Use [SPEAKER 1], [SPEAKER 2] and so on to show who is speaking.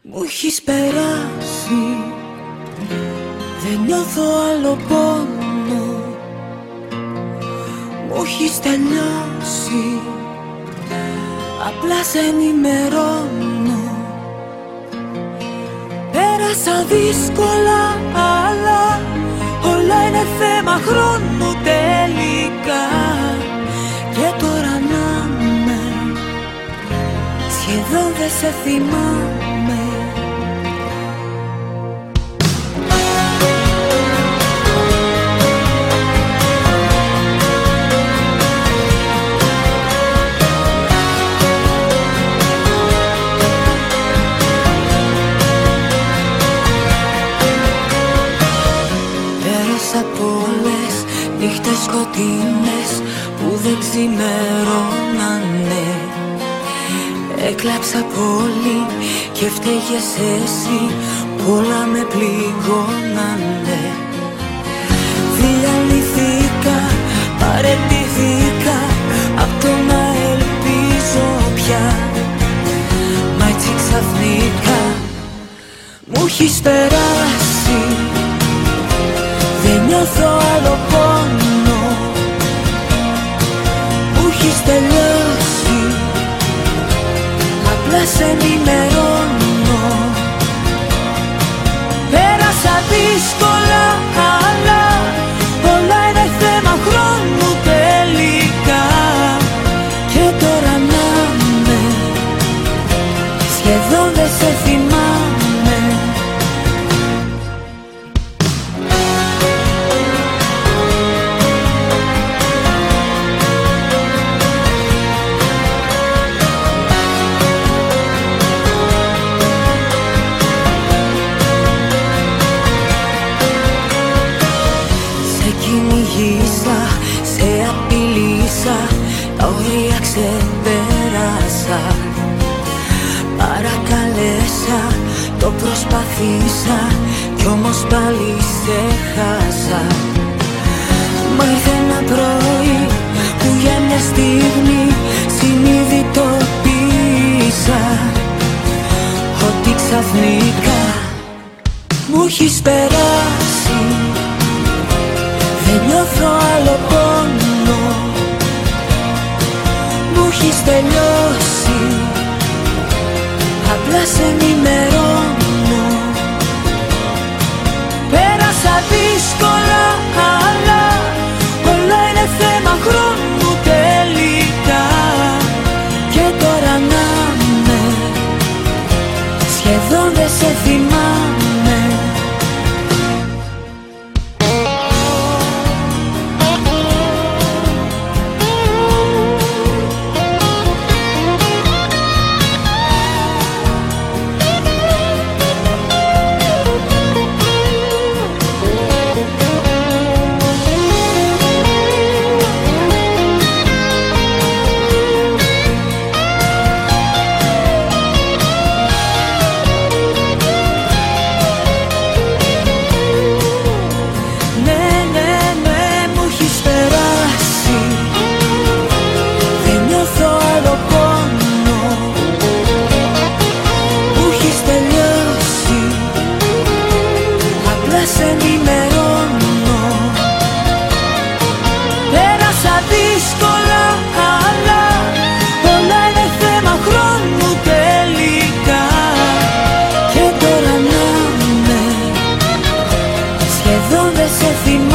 [SPEAKER 1] Μου έχεις περάσει, δεν νιώθω άλλο πόνο. Μου έχεις τελειώσει, απλά σε ενημερώνω. Πέρασα δύσκολα, αλλά όλα είναι θέμα χρόνου τελικά. Και τώρα να με, σχεδόν δεν σε θυμάμαι. Πέρασα πολλές νύχτες σκοτεινές που δεν ξημερώνανε. Έκλαψα πολύ και φταίγες εσύ, όλα με πληγώνανε. Διαλυθήκα, παραιτηθήκα απ' το να ελπίζω πια. Μα έτσι ξαφνικά μου έχεις περάσει, δεν νιώθω άλλο πόνο. Μου έχεις τελειώσει, απλά σε ενημερώνω. Πέρασα δύσκολα, αλλά όλα είναι θέμα χρόνου τελικά. Και τώρα να με, σχεδόν δεν σε θυμάμαι. Σε απειλήσα, τα όρια ξεπέρασα. Παρακαλέσα, το προσπαθήσα, κι όμως πάλι σε χάσα. Μα ήρθε ένα πρωί που για μια στιγμή συνειδητοποίησα ότι ξαφνικά μου έχεις περάσει. Δεν νιώθω άλλο πόνο, μου έχεις τελειώσει, απλά σε ενημερώνω. Πέρασα δύσκολα, αλλά όλα είναι θέμα χρόνου τελικά. Και τώρα να με, σχεδόν δεν σε θυμάμαι. Εδώ δεν σε θυμάμαι.